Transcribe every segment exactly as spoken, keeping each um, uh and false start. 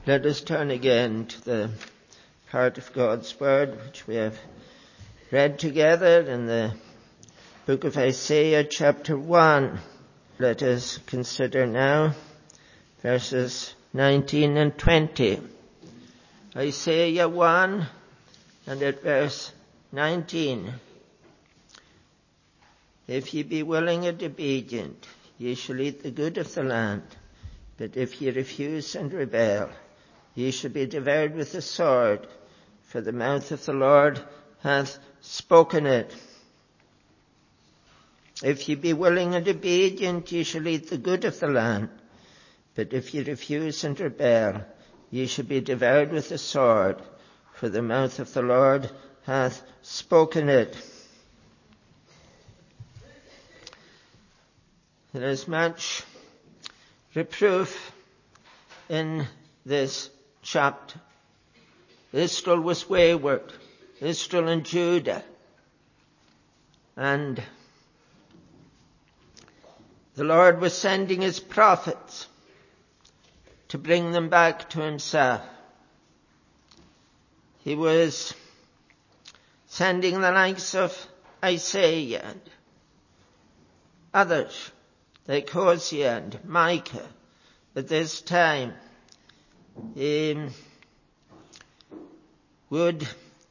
Let us turn again to the part of God's Word which we have read together in the book of Isaiah chapter one. Let us consider now verses nineteen and twenty. Isaiah one and at verse nineteen. If ye be willing and obedient, ye shall eat the good of the land. But if ye refuse and rebel, ye shall be devoured with the sword, for the mouth of the Lord hath spoken it. If ye be willing and obedient, ye shall eat the good of the land. But if ye refuse and rebel, ye shall be devoured with the sword, for the mouth of the Lord hath spoken it. There is much reproof in this chapter. Israel was wayward, Israel and Judah, and the Lord was sending his prophets to bring them back to himself. He was sending the likes of Isaiah and others like Hosea and Micah at this time. Um, would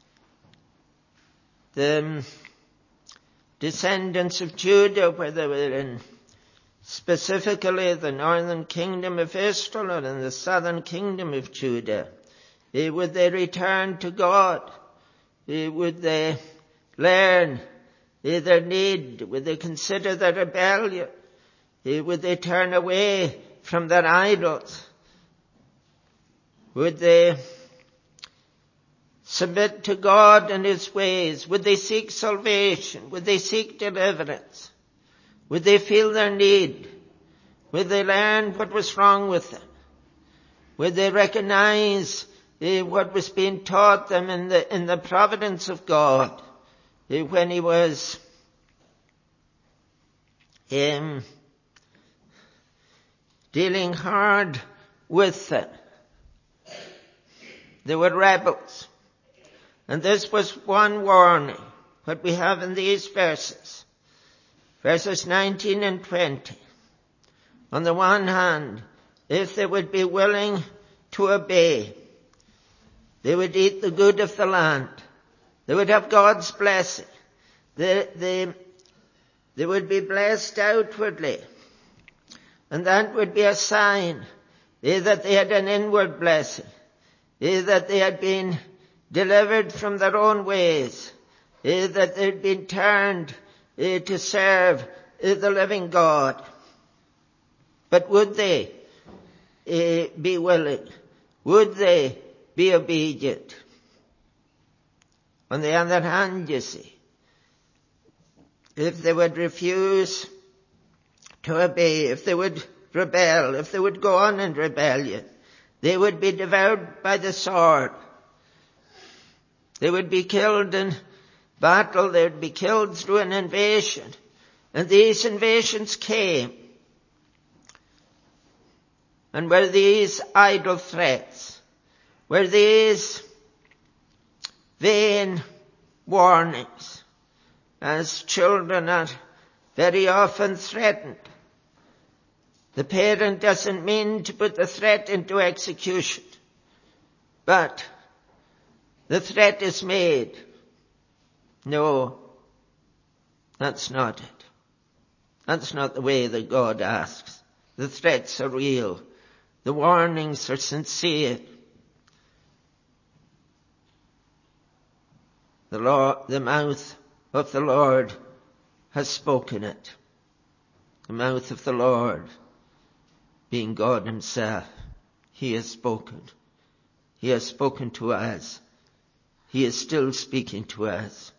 the descendants of Judah, whether they were in specifically the northern kingdom of Israel or in the southern kingdom of Judah, uh, would they return to God? Uh, would they learn uh, their need? Would they consider their rebellion? Uh, would they turn away from their idols? Would they submit to God and his ways? Would they seek salvation? Would they seek deliverance? Would they feel their need? Would they learn what was wrong with them? Would they recognize uh, what was being taught them in the, in the providence of God uh, when he was um, dealing hard with them? They were rebels. And this was one warning, what we have in these verses. Verses nineteen and twenty. On the one hand, if they would be willing to obey, they would eat the good of the land. They would have God's blessing. They, they, they would be blessed outwardly. And that would be a sign eh, that they had an inward blessing. Eh, that they had been delivered from their own ways, eh, that they had been turned eh, to serve eh, the living God. But would they eh, be willing? Would they be obedient? On the other hand, you see, if they would refuse to obey, if they would rebel, if they would go on in rebellion, they would be devoured by the sword. They would be killed in battle. They would be killed through an invasion. And these invasions came. And were these idle threats? Were these vain warnings? As children are very often threatened. The parent doesn't mean to put the threat into execution, but the threat is made. No, that's not it. That's not the way that God asks. The threats are real. The warnings are sincere. The Lord, the mouth of the Lord has spoken it. The mouth of the Lord, being God himself, he has spoken. He has spoken to us. He is still speaking to us.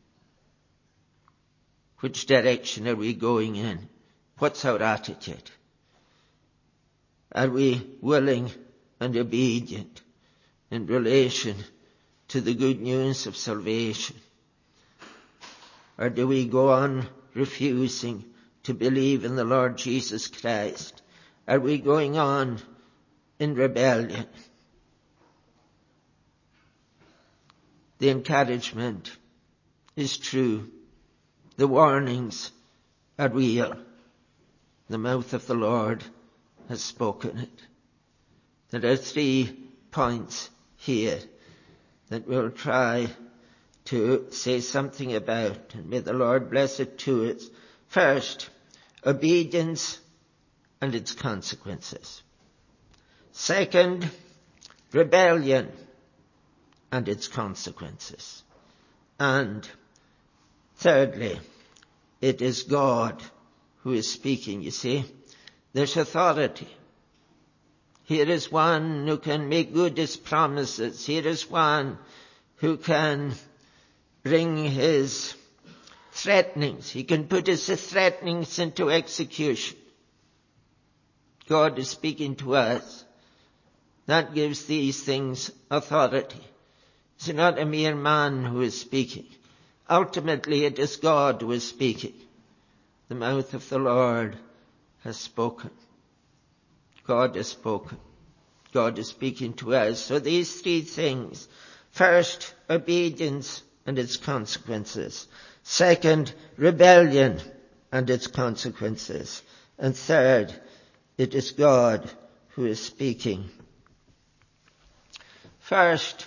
Which direction are we going in? What's our attitude? Are we willing and obedient in relation to the good news of salvation? Or do we go on refusing to believe in the Lord Jesus Christ? Are we going on in rebellion? The encouragement is true. The warnings are real. The mouth of the Lord has spoken it. There are three points here that we'll try to say something about, and may the Lord bless it to us. First, obedience and its consequences. Second, rebellion and its consequences. And thirdly, it is God who is speaking, you see. There's authority. Here is one who can make good his promises. Here is one who can bring his threatenings. He can put his threatenings into execution. God is speaking to us. That gives these things authority. It's not a mere man who is speaking. Ultimately, it is God who is speaking. The mouth of the Lord has spoken. God has spoken. God is speaking to us. So these three things. First, obedience and its consequences. Second, rebellion and its consequences. And third, it is God who is speaking. First,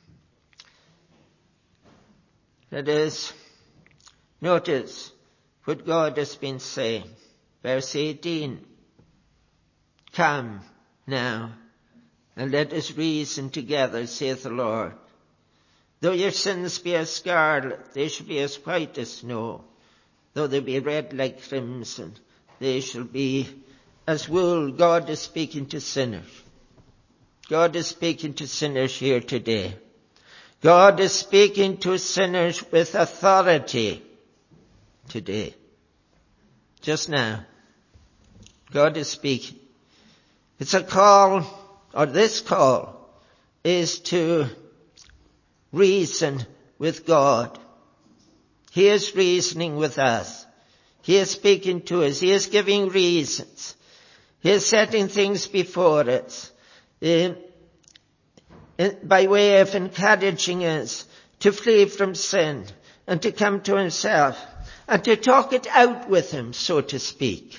that is, notice what God has been saying. Verse eighteen. Come now, and let us reason together, saith the Lord. Though your sins be as scarlet, they shall be as white as snow. Though they be red like crimson, they shall be as wool. God is speaking to sinners. God is speaking to sinners here today. God is speaking to sinners with authority today. Just now, God is speaking. It's a call, or this call is to reason with God. He is reasoning with us. He is speaking to us. He is giving reasons. He is setting things before us in, in, by way of encouraging us to flee from sin and to come to himself and to talk it out with him, so to speak.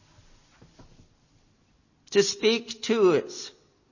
To speak to us.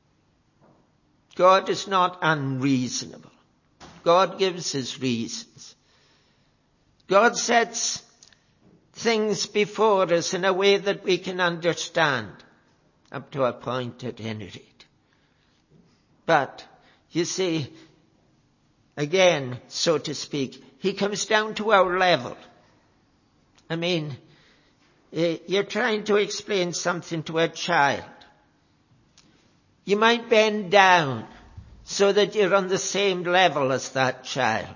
God is not unreasonable. God gives his reasons. God sets things before us in a way that we can understand, up to a point at any rate. But, you see, again, so to speak, he comes down to our level. I mean, you're trying to explain something to a child. You might bend down so that you're on the same level as that child.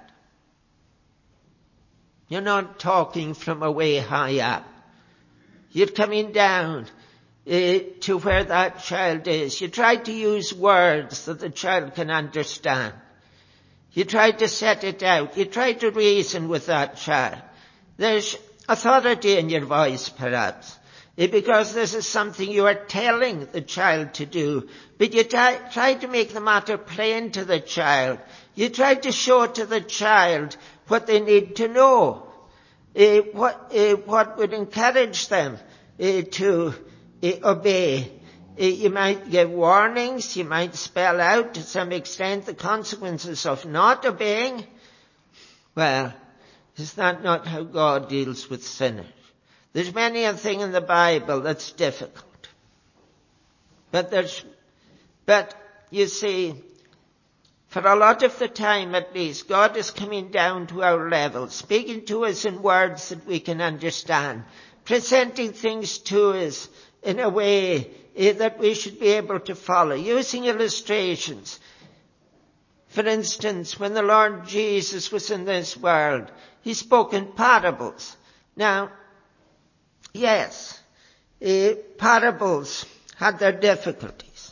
You're not talking from a way high up. You're coming down uh, to where that child is. You try to use words that the child can understand. You try to set it out. You try to reason with that child. There's authority in your voice, perhaps, because this is something you are telling the child to do. But you try, try to make the matter plain to the child. You try to show to the child what they need to know, uh, what, uh, what would encourage them uh, to uh, obey. Uh, you might give warnings. You might spell out to some extent the consequences of not obeying. Well, is that not how God deals with sinners? There's many a thing in the Bible that's difficult. But there's, but you see, for a lot of the time at least, God is coming down to our level, speaking to us in words that we can understand, presenting things to us in a way that we should be able to follow, using illustrations. For instance, when the Lord Jesus was in this world, he spoke in parables. Now, yes, uh, parables had their difficulties.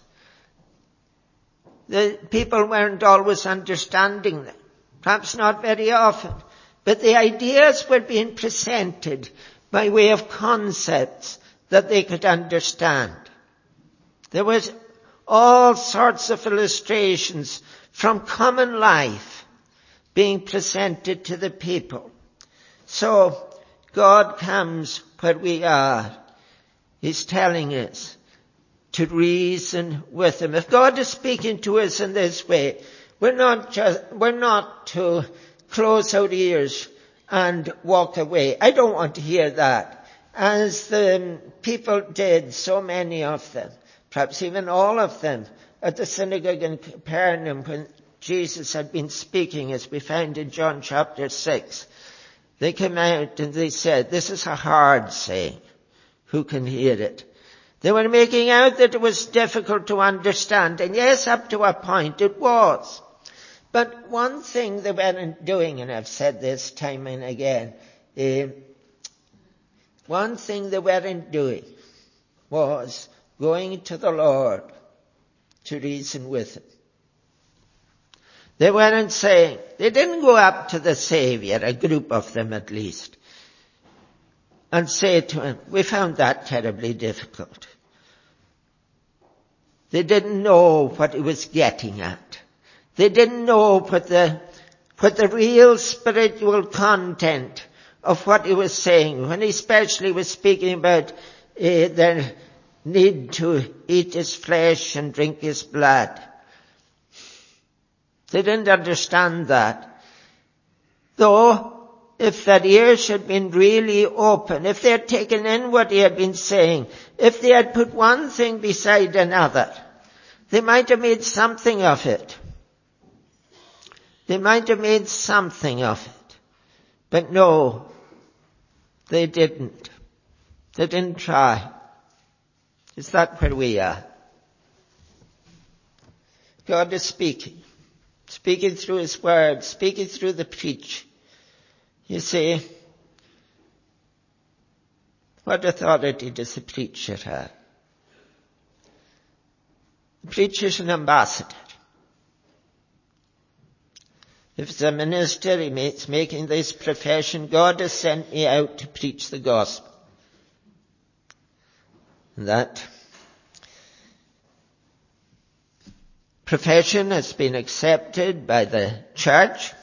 The people weren't always understanding them, perhaps not very often, but the ideas were being presented by way of concepts that they could understand. There was all sorts of illustrations from common life being presented to the people. So God comes where we are. He's telling us to reason with him. If God is speaking to us in this way, we're not just, we're not to close our ears and walk away. I don't want to hear that. As the people did, so many of them, perhaps even all of them, at the synagogue in Capernaum when Jesus had been speaking, as we find in John chapter six. They came out and they said, "This is a hard saying. Who can hear it?" They were making out that it was difficult to understand. And yes, up to a point it was. But one thing they weren't doing, and I've said this time and again, uh, one thing they weren't doing was going to the Lord to reason with him. They weren't saying, they didn't go up to the Savior, a group of them at least, and say to him, "We found that terribly difficult." They didn't know what he was getting at. They didn't know what the, what the real spiritual content of what he was saying, when he especially was speaking about uh, their need to eat his flesh and drink his blood. They didn't understand that. Though, if their ears had been really open, if they had taken in what he had been saying, if they had put one thing beside another, they might have made something of it. They might have made something of it. But no, they didn't. They didn't try. Is that where we are? God is speaking. Speaking through his word, speaking through the preach. You see, what authority does the preacher have? The preacher is an ambassador. If it's a minister, he's making this profession, "God has sent me out to preach the gospel." And that profession has been accepted by the church.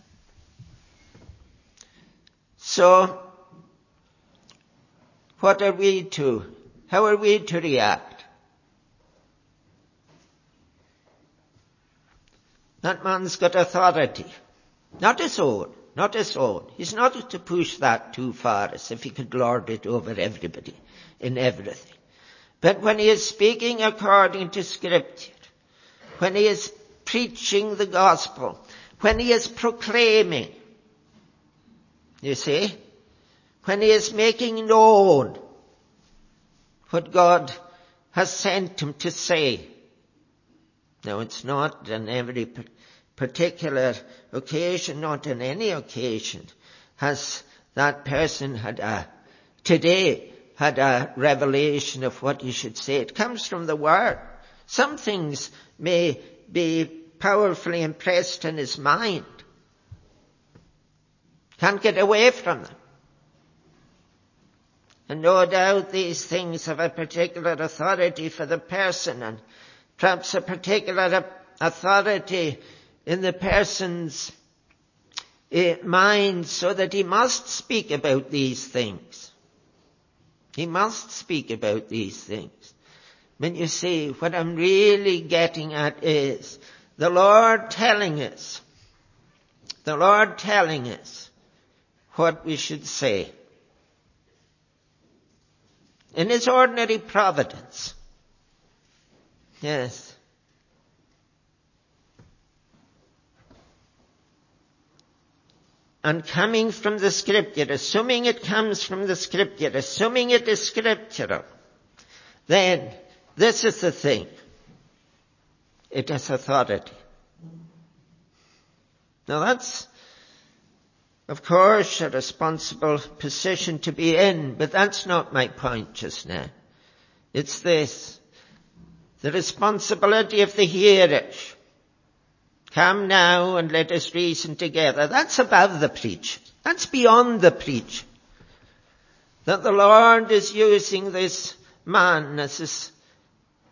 So, what are we to, how are we to react? That man's got authority. Not his own, not his own. He's not to push that too far, as if he could lord it over everybody in everything. But when he is speaking according to Scripture, when he is preaching the gospel, when he is proclaiming, you see, when he is making known what God has sent him to say. Now, it's not on every particular occasion, not on any occasion, has that person had a, today, had a revelation of what he should say. It comes from the Word. Some things may be powerfully impressed in his mind. Can't get away from them. And no doubt these things have a particular authority for the person, and perhaps a particular authority in the person's uh, mind, so that he must speak about these things. He must speak about these things. When you see, what I'm really getting at is the Lord telling us, the Lord telling us what we should say. In his ordinary providence. Yes. And coming from the Scripture, assuming it comes from the Scripture, assuming it is scriptural, then this is the thing. It has authority. Now that's, of course, a responsible position to be in, but that's not my point just now. It's this. The responsibility of the hearers. Come now and let us reason together. That's above the preach. That's beyond the preach. That the Lord is using this man as his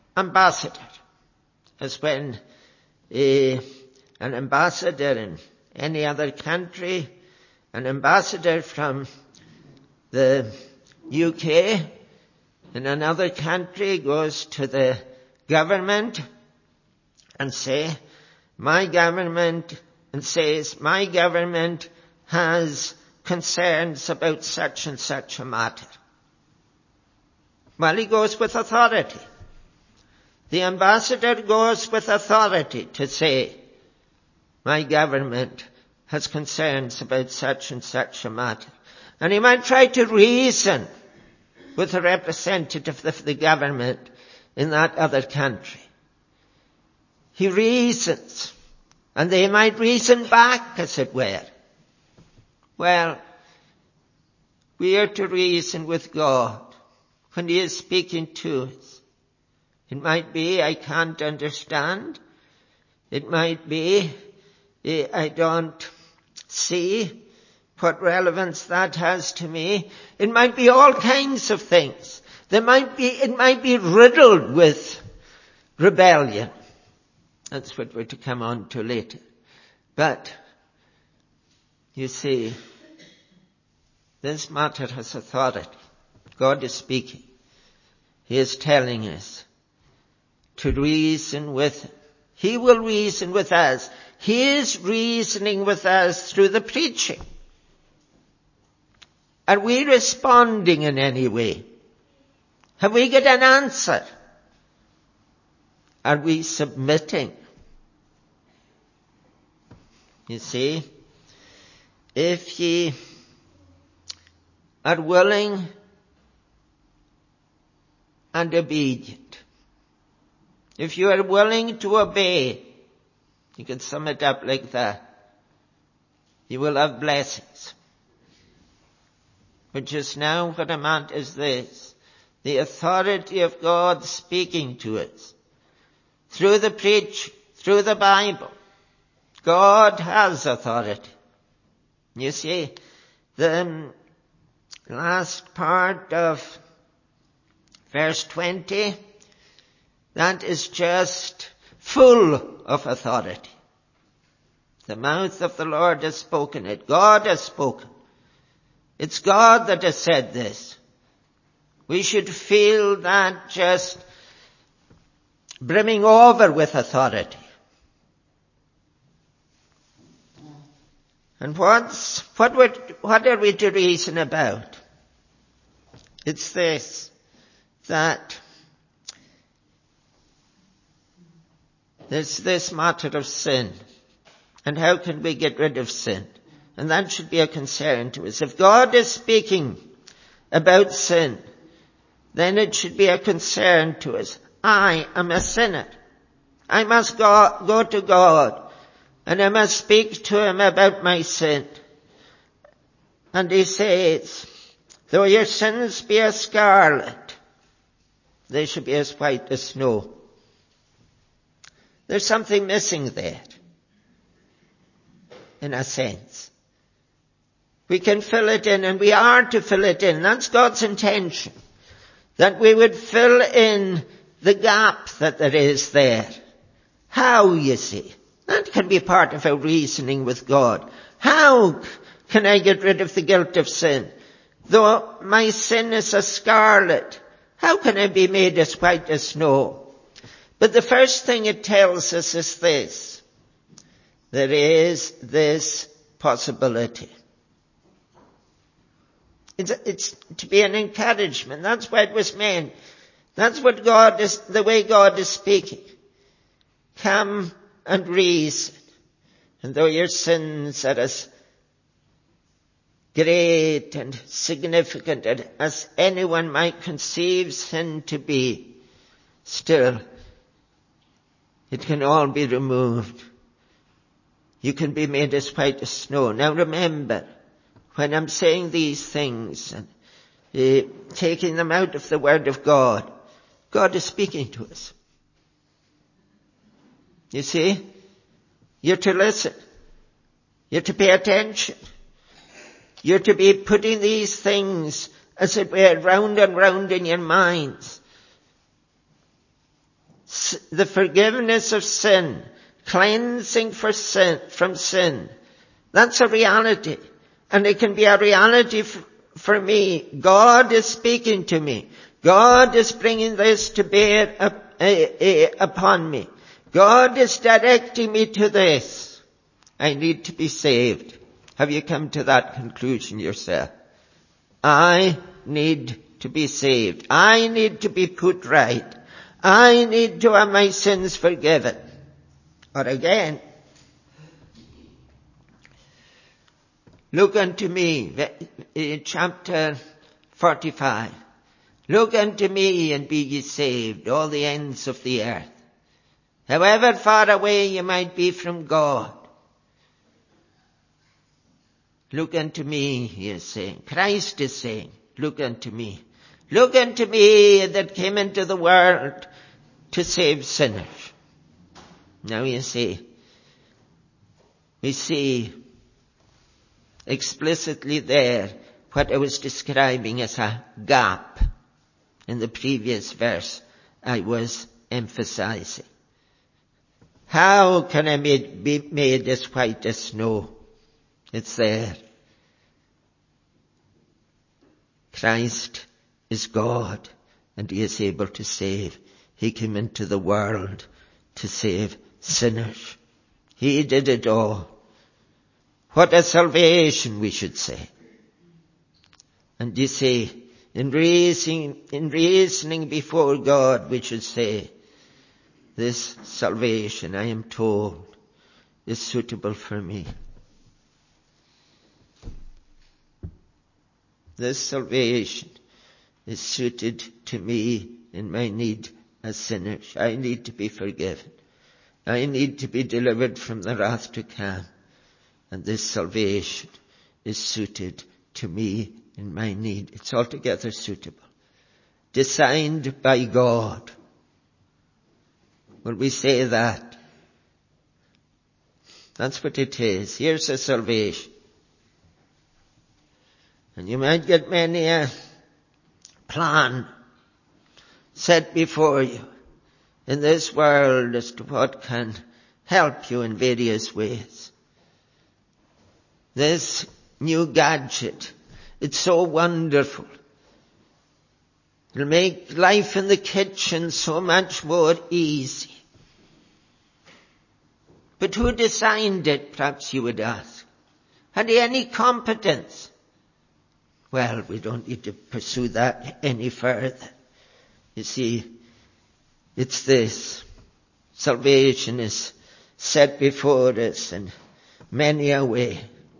ambassador. As when uh, an ambassador in any other country. An ambassador from the U K in another country goes to the government and say, my government, and says, my government has concerns about such and such a matter. Well, he goes with authority. The ambassador goes with authority to say, my government has concerns about such and such a matter. And he might try to reason with a representative of the government in that other country. He reasons, and they might reason back, as it were. Well, we are to reason with God when He is speaking to us. It might be, I can't understand. It might be, I don't see what relevance that has to me. It might be all kinds of things. There might be, it might be riddled with rebellion. That's what we're to come on to later. But, you see, this matter has authority. God is speaking. He is telling us to reason with Him. He will reason with us. He is reasoning with us through the preaching. Are we responding in any way? Have we got an answer? Are we submitting? You see, if ye are willing and obedient, if you are willing to obey, you can sum it up like that, you will have blessings. But just now what I meant is this: the authority of God speaking to us through the preach, through the Bible. God has authority. You see, the last part of verse twenty, that is just full of authority. The mouth of the Lord has spoken it. God has spoken. It's God that has said this. We should feel that just brimming over with authority. And what's, what, would, what are we to reason about? It's this, that there's this matter of sin. And how can we get rid of sin? And that should be a concern to us. If God is speaking about sin, then it should be a concern to us. I am a sinner. I must go, go to God, and I must speak to Him about my sin. And He says, though your sins be as scarlet, they should be as white as snow. There's something missing there, in a sense. We can fill it in, and we are to fill it in. That's God's intention, that we would fill in the gap that there is there. How, you see? That can be part of our reasoning with God. How can I get rid of the guilt of sin? Though my sin is as scarlet, how can I be made as white as snow? But the first thing it tells us is this: there is this possibility. It's, it's to be an encouragement. That's why it was meant. That's what God is, the way God is speaking. Come and reason. And though your sins are as great and significant as anyone might conceive sin to be, still, it can all be removed. You can be made as white as snow. Now remember, when I'm saying these things and uh, taking them out of the Word of God, God is speaking to us. You see? You're to listen. You're to pay attention. You're to be putting these things, as it were, round and round in your minds. The forgiveness of sin, cleansing for sin, from sin, That's a reality. And it can be a reality f- for me. God is speaking to me. God is bringing this to bear up, uh, uh, upon me. God is directing me to this. I need to be saved. Have you come to that conclusion yourself? I need to be saved. I need to be put right. I need to have my sins forgiven. Or again, look unto me, chapter forty-five. Look unto me and be ye saved, all the ends of the earth. However far away you might be from God, look unto me, he is saying. Christ is saying, look unto me. Look unto me that came into the world to save sinners. Now you see, we see explicitly there what I was describing as a gap in the previous verse I was emphasizing. How can I made, be made as white as snow? It's there. Christ is God, and he is able to save. He came into the world to save sinners. He did it all. What a salvation, we should say. And you see, in reasoning, in reasoning before God, we should say, this salvation, I am told, is suitable for me. This salvation is suited to me in my need as sinners. I need to be forgiven. I need to be delivered from the wrath to come. And this salvation is suited to me in my need. It's altogether suitable. Designed by God. Will we say that? That's what it is. Here's a salvation. And you might get many a plan set before you in this world as to what can help you in various ways. This new gadget, it's so wonderful. It'll make life in the kitchen so much more easy. But who designed it, perhaps you would ask? Had he any competence? Well, we don't need to pursue that any further. You see, it's this. Salvation is set before us in many a way.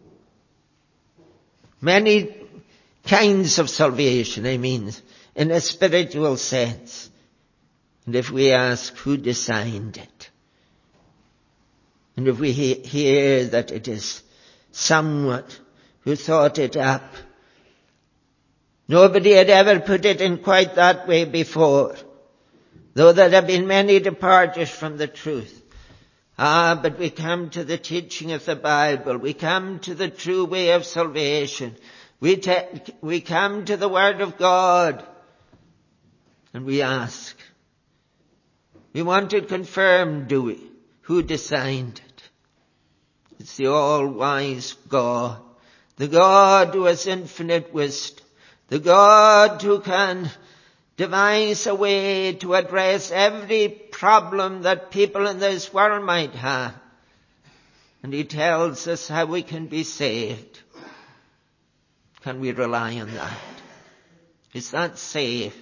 Many kinds of salvation, I mean, in a spiritual sense. And if we ask who designed it, and if we he- hear that it is someone who thought it up, nobody had ever put it in quite that way before, though there have been many departures from the truth. Ah, but we come to the teaching of the Bible. We come to the true way of salvation. We, te- we come to the Word of God. And we ask. We want it confirmed, do we? Who designed it? It's the all-wise God. The God who has infinite wisdom. The God who can devise a way to address every problem that people in this world might have. And he tells us how we can be saved. Can we rely on that? Is that safe?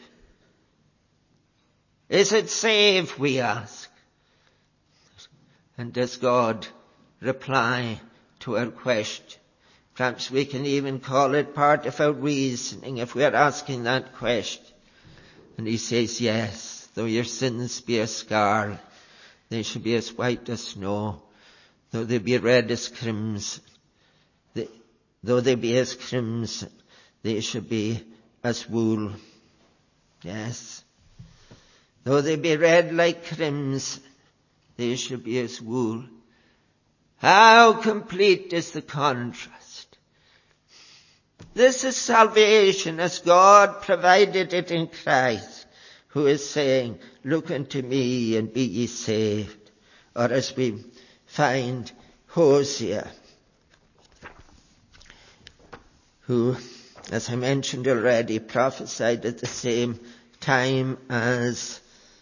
Is it safe, we ask? And does God reply to our question? Perhaps we can even call it part of our reasoning if we are asking that question. And he says, yes, though your sins be as scarlet, they shall be as white as snow. Though they be red as crimson, they, though they be as crimson, they shall be as wool. Yes. Though they be red like crimson, they shall be as wool. How complete is the contrast. This is salvation as God provided it in Christ, who is saying, look unto me and be ye saved. Or as we find Hosea who, as I mentioned already, prophesied at the same time as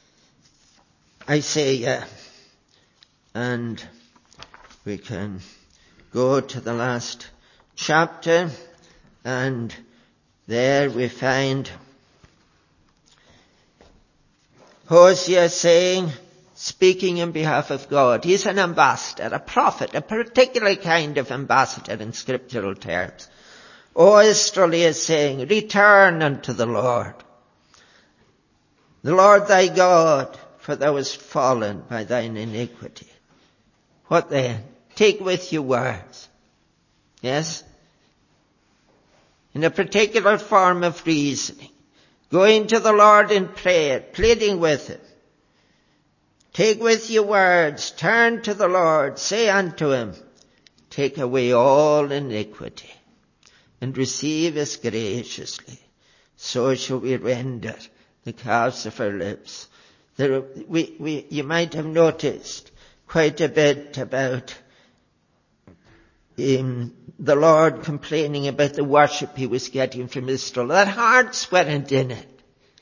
Isaiah. And we can go to the last chapter, and there we find Hosea saying, speaking in behalf of God. He's an ambassador, a prophet, a particular kind of ambassador in scriptural terms. O Israel, he is saying, return unto the Lord, the Lord thy God, for thou hast fallen by thine iniquity. What then? Take with you words. Yes? In a particular form of reasoning. Going to the Lord in prayer, pleading with him. Take with you words, turn to the Lord, say unto him, take away all iniquity, and receive us graciously. So shall we render the calves of our lips. There, we, we, you might have noticed quite a bit about um, the Lord complaining about the worship he was getting from Israel. Their hearts weren't in it.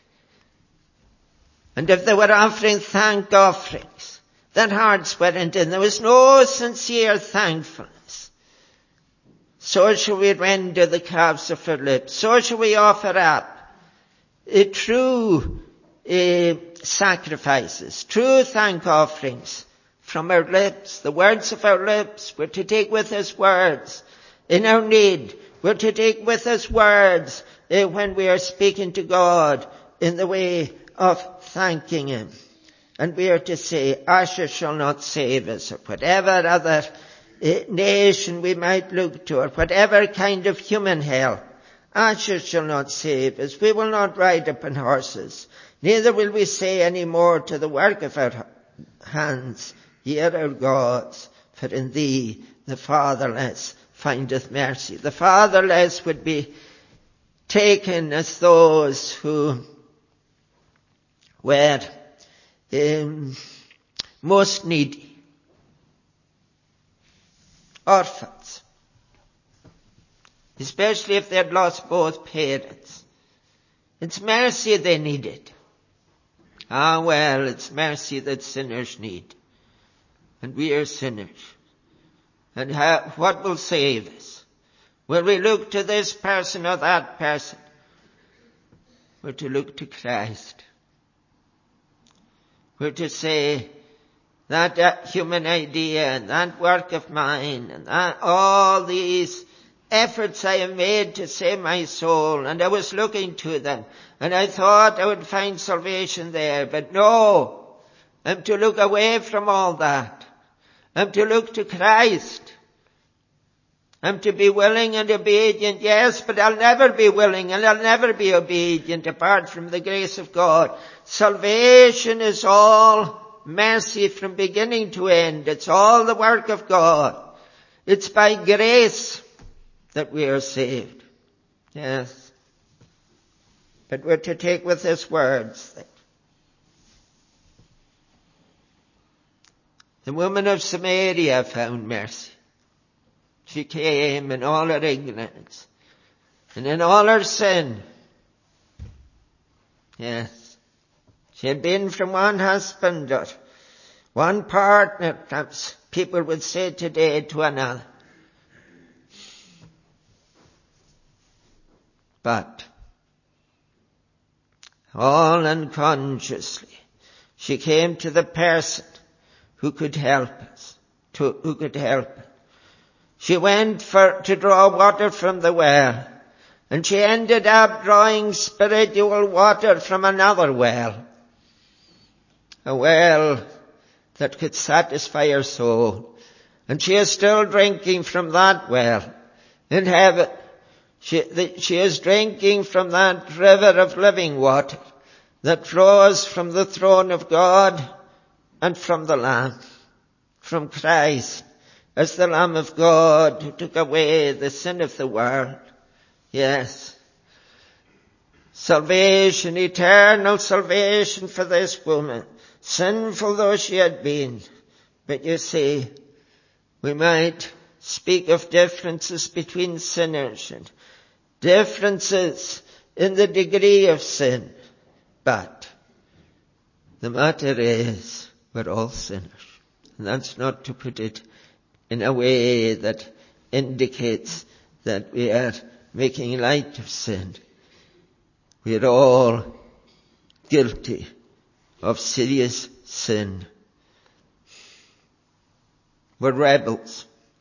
And if they were offering thank offerings, their hearts weren't in. There was no sincere thankfulness. So shall we render the calves of our lips. So shall we offer up a true uh, sacrifices, true thank offerings from our lips. The words of our lips, we're to take with us words in our need. We're to take with us words uh, when we are speaking to God in the way of thanking him. And we are to say, Asher shall not save us, or whatever other uh, nation we might look to, or whatever kind of human help. Asher shall not save us. We will not ride upon horses. Neither will we say any more to the work of our hands, ye are our gods, for in thee the fatherless findeth mercy. The fatherless would be taken as those who were um, most needy, orphans, especially if they had lost both parents. It's mercy they needed. Ah, well, it's mercy that sinners need. And we are sinners. And how, what will save us? Will we look to this person or that person? We're to look to Christ. We're to say, that uh, human idea and that work of mine and that, all these efforts I have made to save my soul, and I was looking to them, and I thought I would find salvation there, but no, I'm to look away from all that. I'm to look to Christ. I'm to be willing and obedient, yes, but I'll never be willing and I'll never be obedient apart from the grace of God. Salvation is all mercy from beginning to end. It's all the work of God. It's by grace that we are saved. Yes. But we're to take with us words that the woman of Samaria found mercy. She came in all her ignorance and in all her sin. Yes. She had been from one husband or one partner, perhaps people would say today, to another. But all unconsciously, she came to the person who could help us, to, who could help her. She went for, to draw water from the well, and she ended up drawing spiritual water from another well. A well that could satisfy her soul. And she is still drinking from that well in heaven. She, the, she is drinking from that river of living water that flows from the throne of God and from the Lamb, from Christ, as the Lamb of God who took away the sin of the world. Yes. Salvation, eternal salvation for this woman, sinful though she had been. But you see, we might speak of differences between sinners and differences in the degree of sin. But the matter is, we're all sinners. And that's not to put it in a way that indicates that we are making light of sin. We're all guilty of serious sin. We're rebels.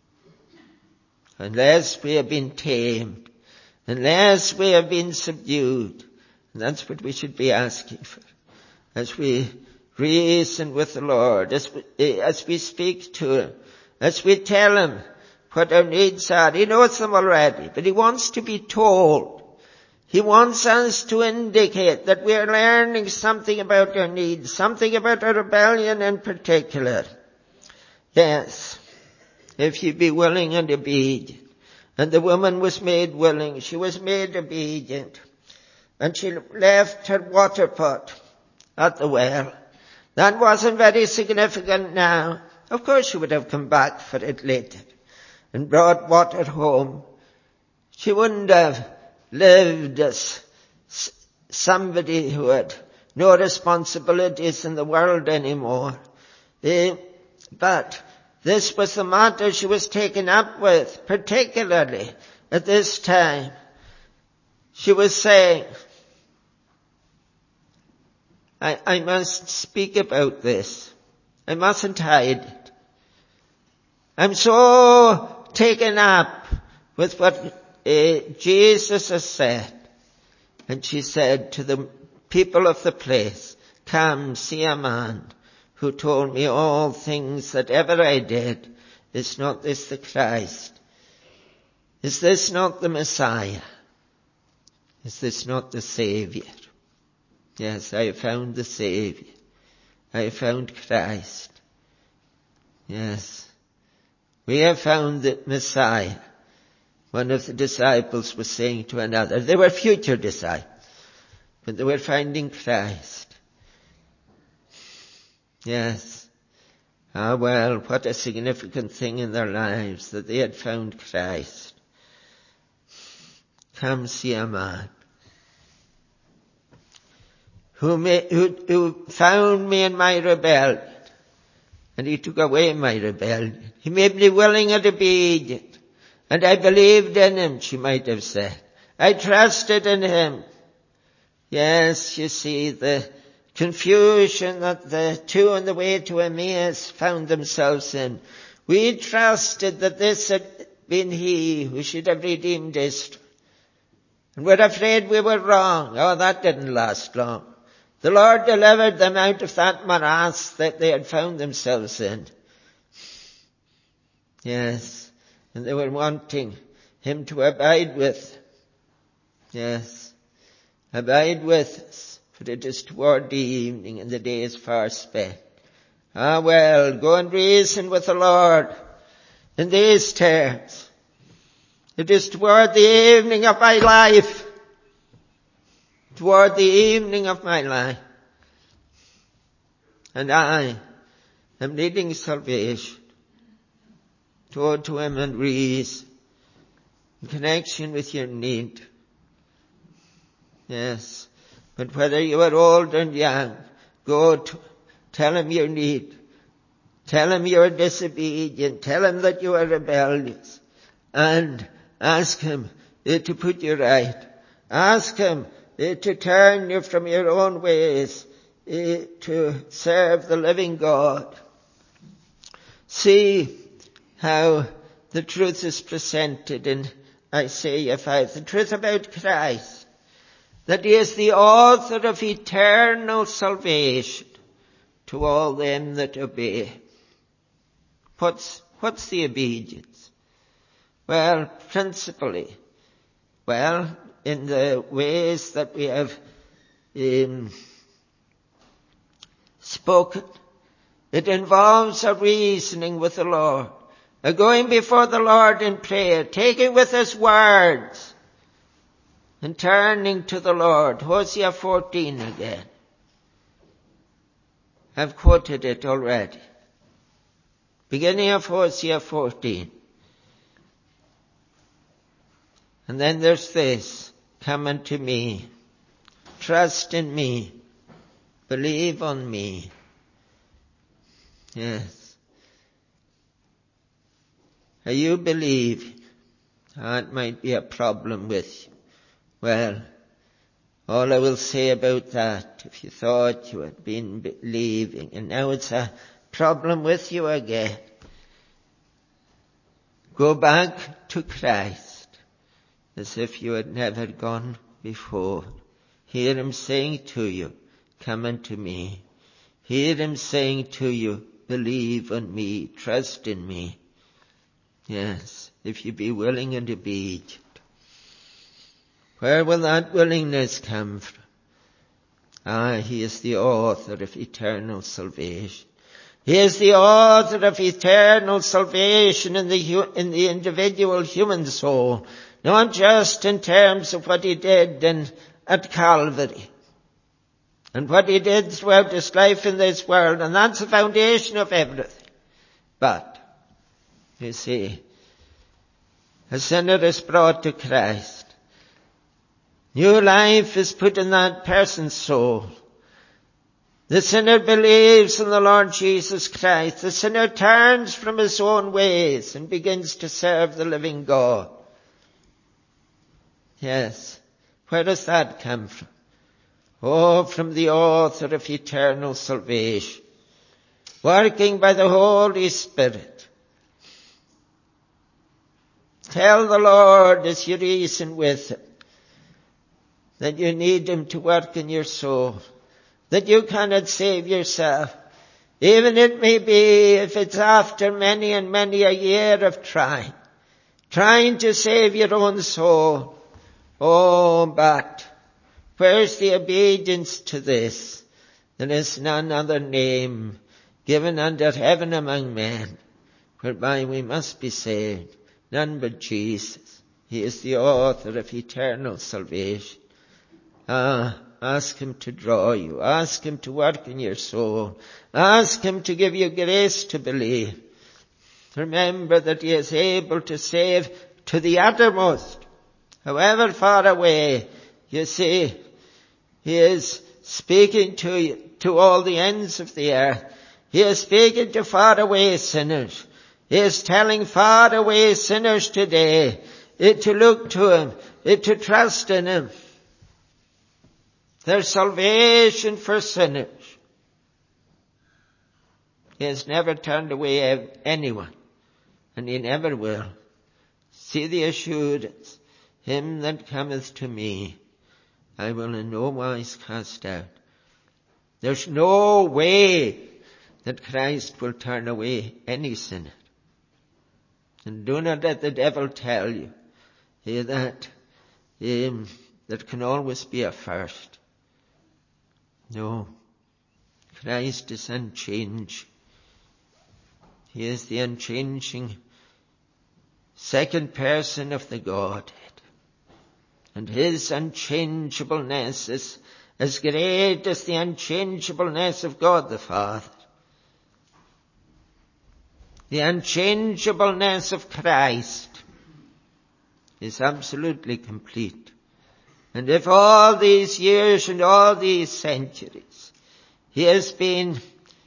Unless we have been tamed, unless we have been subdued, and that's what we should be asking for. As we reason with the Lord, as we, as we speak to Him, as we tell Him what our needs are. He knows them already, but He wants to be told. He wants us to indicate that we are learning something about our needs, something about our rebellion in particular. Yes, if you be willing and obedient. And the woman was made willing. She was made obedient. And she left her water pot at the well. That wasn't very significant now. Of course she would have come back for it later and brought water home. She wouldn't have lived as somebody who had no responsibilities in the world anymore. But this was the matter she was taken up with, particularly at this time. She was saying, I, I must speak about this. I mustn't hide it. I'm so taken up with what uh, Jesus has said. And she said to the people of the place, come, see a man who told me all things that ever I did. Is not this the Christ? Is this not the Messiah? Is this not the Savior? Yes, I have found the Savior. I have found Christ. Yes. We have found the Messiah. One of the disciples was saying to another, they were future disciples, but they were finding Christ. Yes. Ah, well, what a significant thing in their lives that they had found Christ. Come see a man who, may, who, who found me in my rebellion, and He took away my rebellion. He made me willing and obedient, and I believed in Him, she might have said. I trusted in Him. Yes, you see, the confusion that the two on the way to Emmaus found themselves in. We trusted that this had been He who should have redeemed Israel. And we're afraid we were wrong. Oh, that didn't last long. The Lord delivered them out of that morass that they had found themselves in. Yes. And they were wanting Him to abide with them. Yes. Abide with us, for it is toward the evening and the day is far spent. Ah, well, go and reason with the Lord in these terms. It is toward the evening of my life. Toward the evening of my life. And I am needing salvation. Go to Him and reason in connection with your need. Yes. But whether you are old and young, go to tell Him your need. Tell Him you are disobedient. Tell Him that you are rebellious. And ask Him uh, to put you right. Ask Him uh, to turn you from your own ways uh, to serve the living God. See how the truth is presented in Isaiah five. The truth about Christ. That He is the author of eternal salvation to all them that obey. What's, what's the obedience? Well, principally, well, in the ways that we have um, spoken, it involves a reasoning with the Lord, a going before the Lord in prayer, taking with us words, and turning to the Lord. Hosea fourteen again. I've quoted it already. Beginning of Hosea fourteen. And then there's this, come unto me, trust in me, believe on me. Yes. Are you believing? That might be a problem with you. Well, all I will say about that, if you thought you had been believing and now it's a problem with you again, go back to Christ as if you had never gone before. Hear him saying to you, come unto me. Hear him saying to you, believe on me, trust in me. Yes, if you be willing and obedient. Where will that willingness come from? Ah, he is the author of eternal salvation. He is the author of eternal salvation in the, in the individual human soul, not just in terms of what he did in, at Calvary and what he did throughout his life in this world, and that's the foundation of everything. But, you see, a sinner is brought to Christ. New life is put in that person's soul. The sinner believes in the Lord Jesus Christ. The sinner turns from his own ways and begins to serve the living God. Yes. Where does that come from? Oh, from the author of eternal salvation, working by the Holy Spirit. Tell the Lord as you reason with him that you need him to work in your soul, that you cannot save yourself. Even it may be if it's after many and many a year of trying, trying to save your own soul. Oh, but where's the obedience to this? There is none other name given under heaven among men whereby we must be saved. None but Jesus. He is the author of eternal salvation. Ah, ask him to draw you. Ask him to work in your soul. Ask him to give you grace to believe. Remember that he is able to save to the uttermost, however far away. You see, he is speaking to you, to all the ends of the earth. He is speaking to far away sinners. He is telling far away sinners today to look to him, to trust in him. There's salvation for sinners. He has never turned away anyone, and he never will. See the assurance, him that cometh to me, I will in no wise cast out. There's no way that Christ will turn away any sinner. And do not let the devil tell you eh, that um, there can always be a first. No. Christ is unchanging. He is the unchanging second person of the Godhead. And his unchangeableness is as great as the unchangeableness of God the Father. The unchangeableness of Christ is absolutely complete. And if all these years and all these centuries he has been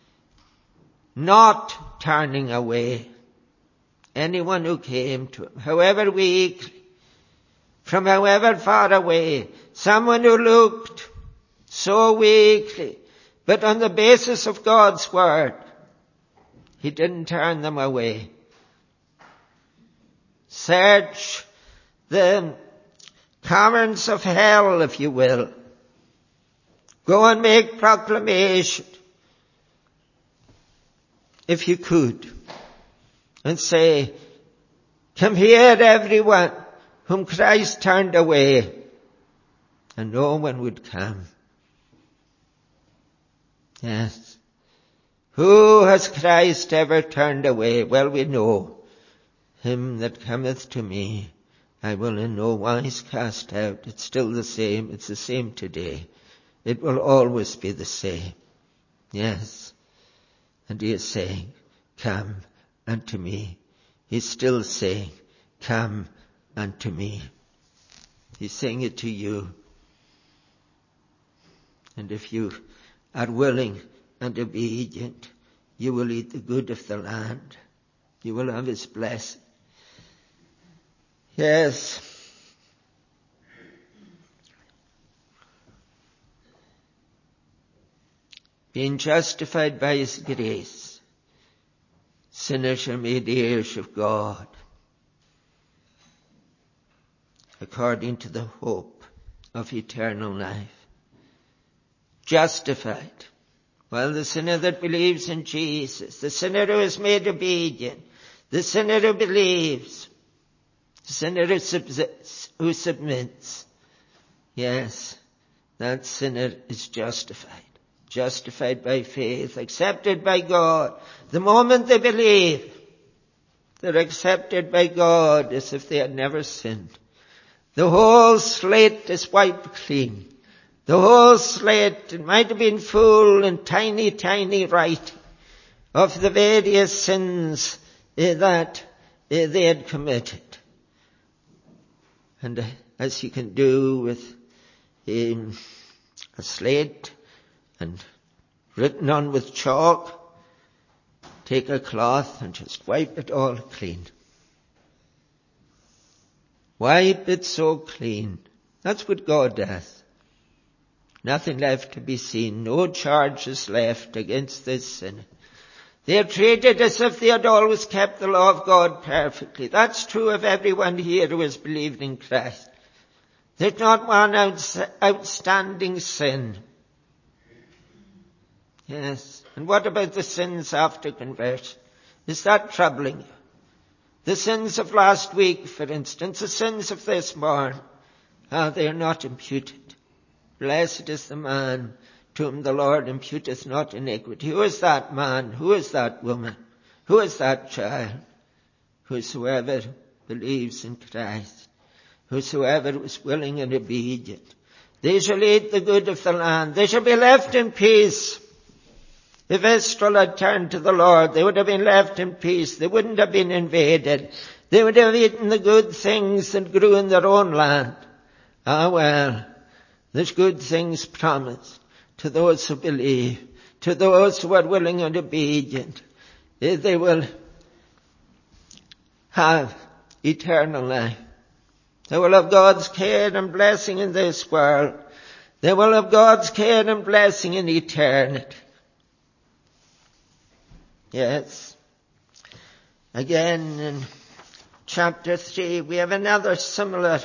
not turning away anyone who came to him, however weak, from however far away, someone who looked so weakly, but on the basis of God's word, he didn't turn them away. Search the caverns of hell, if you will. Go and make proclamation, if you could, and say, come here everyone whom Christ turned away. And no one would come. Yes. Who has Christ ever turned away? Well, we know. Him that cometh to me, I will in no wise cast out. It's still the same. It's the same today. It will always be the same. Yes. And he is saying, come unto me. He's still saying, come unto me. He's saying it to you. And if you are willing and obedient, you will eat the good of the land. You will have his blessing. Yes. Being justified by his grace, sinners are made heirs of God, according to the hope of eternal life. Justified. Well, the sinner that believes in Jesus, the sinner who is made obedient, the sinner who believes, the sinner who, subs- who submits, yes, that sinner is justified. Justified by faith, accepted by God. The moment they believe, they're accepted by God as if they had never sinned. The whole slate is wiped clean. The whole slate, it might have been full and tiny, tiny writing of the various sins uh, that uh, they had committed. And uh, as you can do with um, a slate and written on with chalk, take a cloth and just wipe it all clean. Wipe it so clean. That's what God does. Nothing left to be seen. No charges left against this sinner. They are treated as if they had always kept the law of God perfectly. That's true of everyone here who has believed in Christ. There's not one outs- outstanding sin. Yes. And what about the sins after conversion? Is that troubling you? The sins of last week, for instance, the sins of this morning, ah, they are not imputed. Blessed is the man to whom the Lord imputeth not iniquity. Who is that man? Who is that woman? Who is that child? Whosoever believes in Christ, whosoever is willing and obedient, they shall eat the good of the land. They shall be left in peace. If Israel had turned to the Lord, they would have been left in peace. They wouldn't have been invaded. They would have eaten the good things that grew in their own land. Ah, well, there's good things promised to those who believe, to those who are willing and obedient. They will have eternal life. They will have God's care and blessing in this world. They will have God's care and blessing in eternity. Yes. Again, in chapter three, we have another similar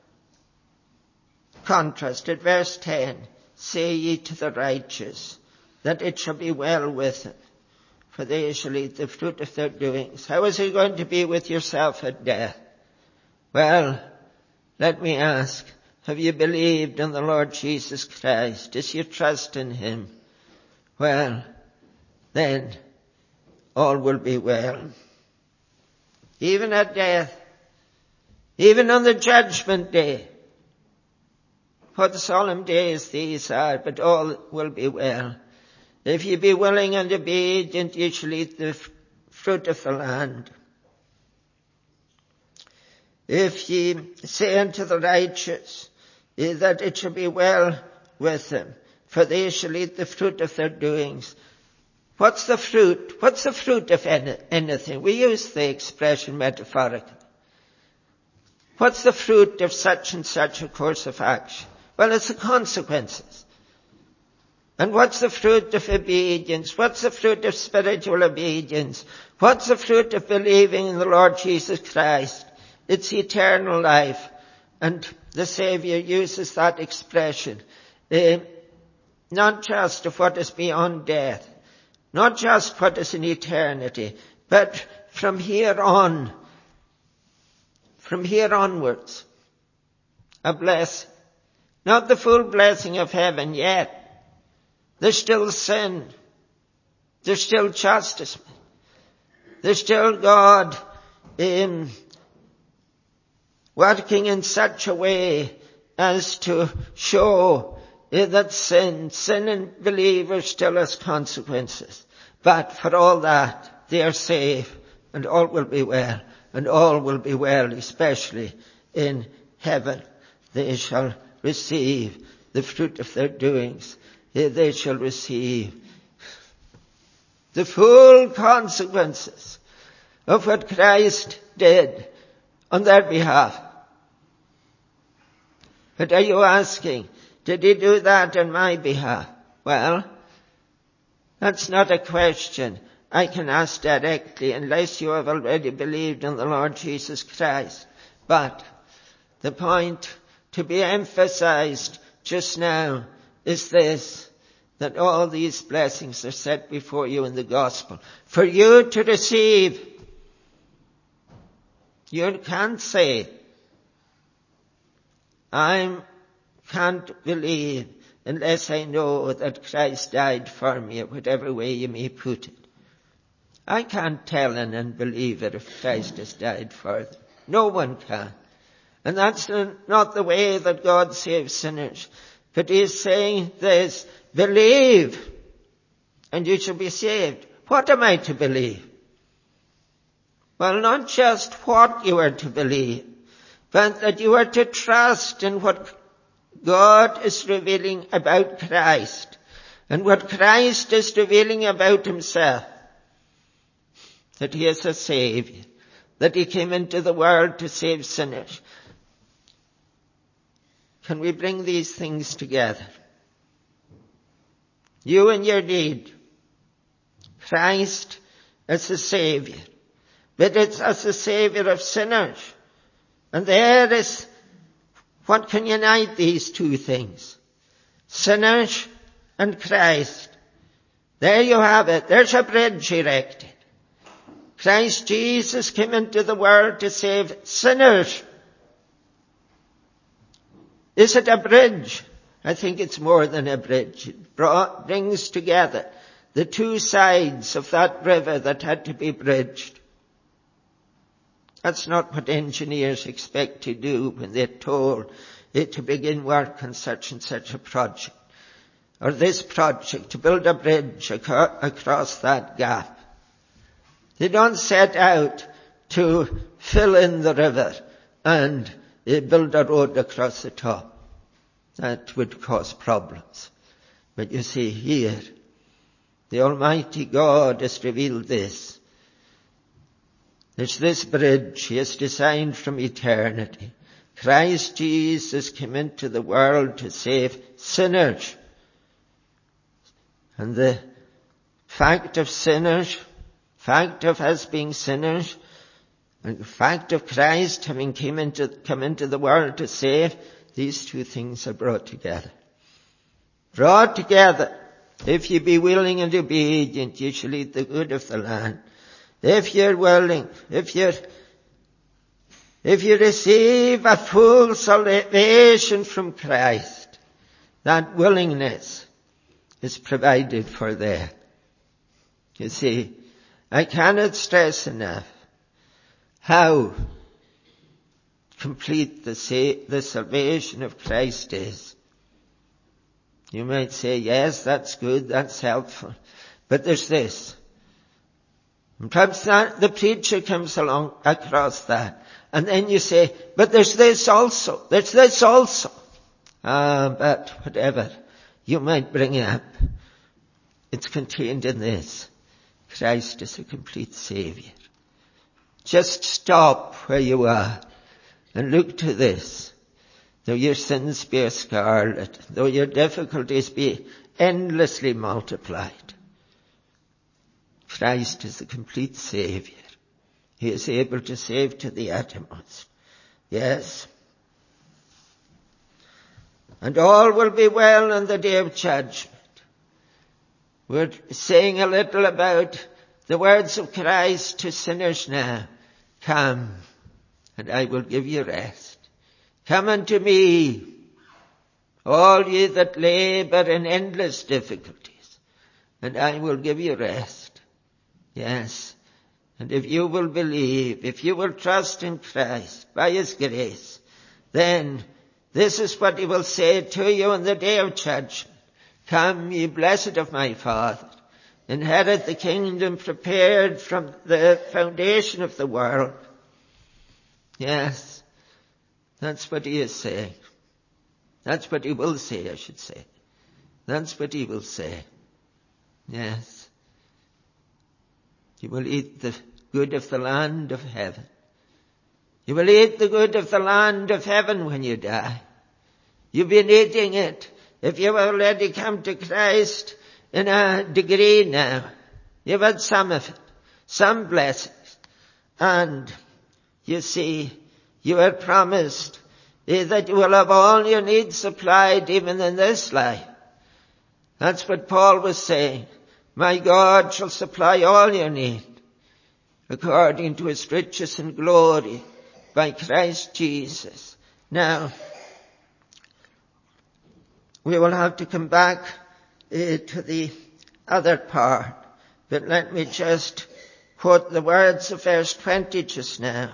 contrast at verse ten. Say ye to the righteous, that it shall be well with them, for they shall eat the fruit of their doings. How is it going to be with yourself at death? Well, let me ask, have you believed in the Lord Jesus Christ? Is your trust in him? Well, then all will be well. Even at death, even on the judgment day, what solemn days these are, but all will be well. If ye be willing and obedient, ye shall eat the f- fruit of the land. If ye say unto the righteous, eh, that it shall be well with them, for they shall eat the fruit of their doings. What's the fruit? What's the fruit of any, anything? We use the expression metaphorically. What's the fruit of such and such a course of action? Well, it's the consequences. And what's the fruit of obedience? What's the fruit of spiritual obedience? What's the fruit of believing in the Lord Jesus Christ? It's eternal life. And the Saviour uses that expression. Uh, not just of what is beyond death. Not just what is in eternity. But from here on. From here onwards. A blessing. Not the full blessing of heaven yet. There's still sin. There's still chastisement. There's still God in working in such a way as to show that sin, sin in believers still has consequences. But for all that, they are safe and all will be well. And all will be well, especially in heaven. they shall receive the fruit of their doings. They shall receive the full consequences of what Christ did on their behalf. But are you asking, did he do that on my behalf? Well, that's not a question I can ask directly unless you have already believed in the Lord Jesus Christ. But the point to be emphasized just now is this, that all these blessings are set before you in the gospel for you to receive. You can't say, I can't believe unless I know that Christ died for me, or whatever way you may put it. I can't tell an unbeliever if Christ has died for them. No one can. And that's not the way that God saves sinners. But he is saying this, believe, and you shall be saved. What am I to believe? Well, not just what you are to believe, but that you are to trust in what God is revealing about Christ, and what Christ is revealing about himself. That he is a Savior, that he came into the world to save sinners. Can we bring these things together? You and your need. Christ as a Savior. But it's as a Savior of sinners. And there is what can unite these two things. Sinners and Christ. There you have it. There's a bridge erected. Christ Jesus came into the world to save sinners. Is it a bridge? I think it's more than a bridge. It brought, brings together the two sides of that river that had to be bridged. That's not what engineers expect to do when they're told it to begin work on such and such a project. Or this project, to build a bridge across that gap. They don't set out to fill in the river and build a road across the top. That would cause problems. But you see here, the Almighty God has revealed this. It's this bridge he has designed from eternity. Christ Jesus came into the world to save sinners. And the fact of sinners, fact of us being sinners, and the fact of Christ having came into, come into the world to save, these two things are brought together. Brought together. If you be willing and obedient, you shall eat the good of the land. If you're willing, if you're, if you receive a full salvation from Christ, that willingness is provided for there. You see, I cannot stress enough how complete the, sa- the salvation of Christ is. You might say, yes, that's good, that's helpful. But there's this. And perhaps that, the preacher comes along across that. And then you say, but there's this also, there's this also. Ah, but whatever you might bring up, it's contained in this. Christ is a complete Savior. Just stop where you are and look to this. Though your sins be as scarlet, though your difficulties be endlessly multiplied, Christ is the complete Savior. He is able to save to the uttermost. Yes. And all will be well on the day of judgment. We're saying a little about the words of Christ to sinners now. Come, and I will give you rest. Come unto me, all ye that labor in endless difficulties, and I will give you rest. Yes. And if you will believe, if you will trust in Christ by his grace, then this is what he will say to you on the day of judgment. Come, ye blessed of my Father, inherit the kingdom prepared from the foundation of the world. Yes, that's what he is saying. That's what he will say, I should say. That's what he will say. Yes. You will eat the good of the land of heaven. You will eat the good of the land of heaven when you die. You've been eating it. If you've already come to Christ in a degree now, you've had some of it, some blessings. And you see, you are promised that you will have all your needs supplied even in this life. That's what Paul was saying. My God shall supply all your need according to his riches and glory by Christ Jesus. Now, we will have to come back uh, to the other part, but let me just quote the words of verse twenty just now,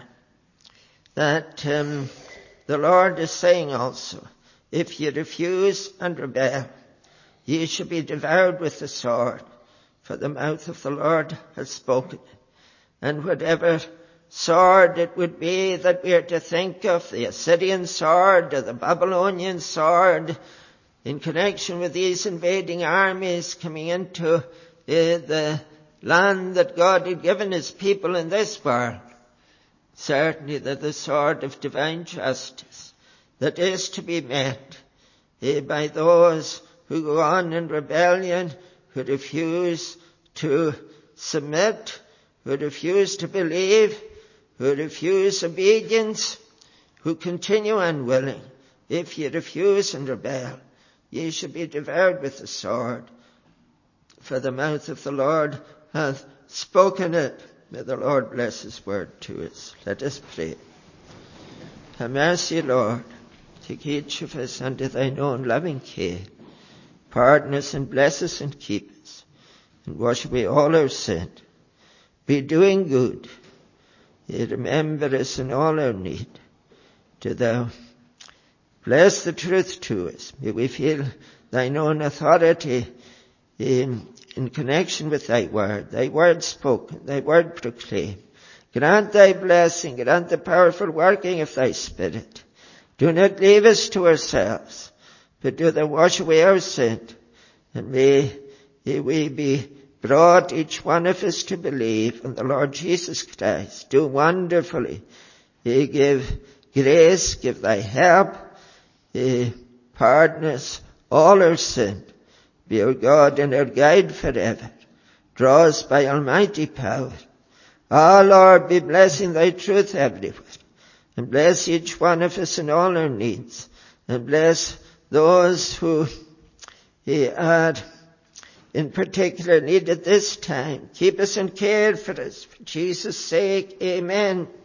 that um, the Lord is saying also, if you refuse and rebel, ye shall be devoured with the sword, for the mouth of the Lord has spoken. And whatever sword it would be that we are to think of, the Assyrian sword or the Babylonian sword, in connection with these invading armies coming into uh, the land that God had given his people in this world, certainly that the sword of divine justice that is to be met uh, by those who go on in rebellion, who refuse to submit, who refuse to believe, who refuse obedience, who continue unwilling. If ye refuse and rebel, ye shall be devoured with the sword, for the mouth of the Lord hath spoken it. May the Lord bless his word to us. Let us pray. Have mercy, Lord. Take each of us under thine own loving care. Pardon us and bless us and keep us, and wash away all our sin. Be doing good. Yea, remember us in all our need. Do thou bless the truth to us. May we feel thine own authority in, in connection with thy word, thy word spoken, thy word proclaimed. Grant thy blessing, grant the powerful working of thy Spirit. Do not leave us to ourselves, but do thou wash away our sin, and may we be brought, each one of us, to believe in the Lord Jesus Christ. Do wonderfully. He give grace, give thy help, he pardon us all our sin. Be our God and our guide forever. Draw us by almighty power. Ah, Lord, be blessing thy truth everywhere. And bless each one of us in all our needs. And bless those who he had in particular need at this time. Keep us in care for us. For Jesus' sake, amen.